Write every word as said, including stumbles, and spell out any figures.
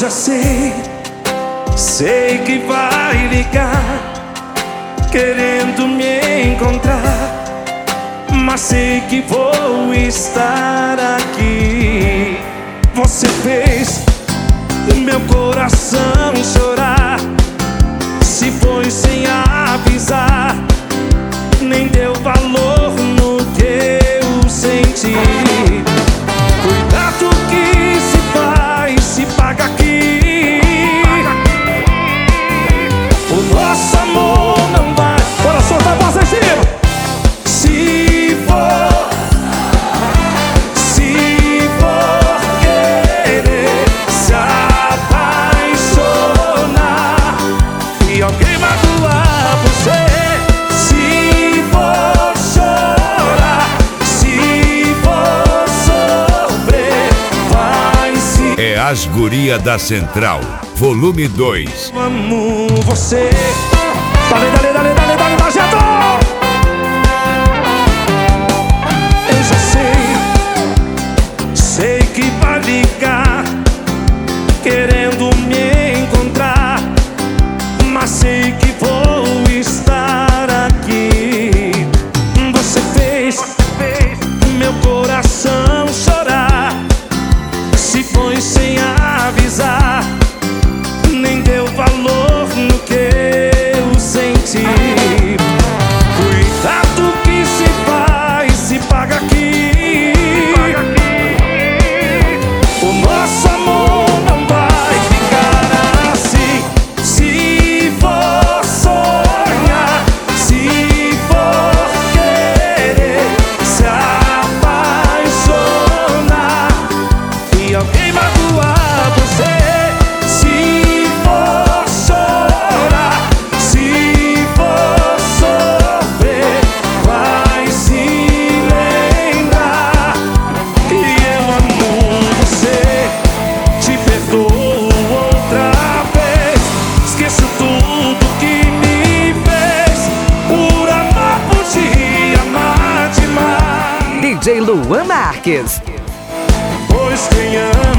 já sei, sei que vai ligar, querendo me encontrar, mas sei que vou estar aqui. Você fez meu coração chorar, se foi sem avisar, nem deu valor no que eu senti. Cuidado que se faz, se paga aqui. O nosso amor não vai. Bora soltar a voz em cima. Se for, se for querer se apaixonar e alguém magoar você, se for chorar, se for sofrer, vai se... É As Guria da Central, volume dois. Amo você. Dale, dale, dale, dale, dale, Nojento! Eu já sei, sei que vai ligar, querendo me encontrar, mas sei que vou estar aqui. Você fez meu coração chorar, se foi sem avisar, nem deu valor no que eu senti. Cuidado que se faz, se paga aqui. O nosso amor não vai ficar assim. Se for sonhar, se for querer se apaixonar e alguém magoar você, se for chorar, se for sofrer, vai se lembrar que eu amo você. Te perdoo outra vez, esqueço tudo que me fez, por amar, por te amar demais. D J Luan Marques. Pois quem ama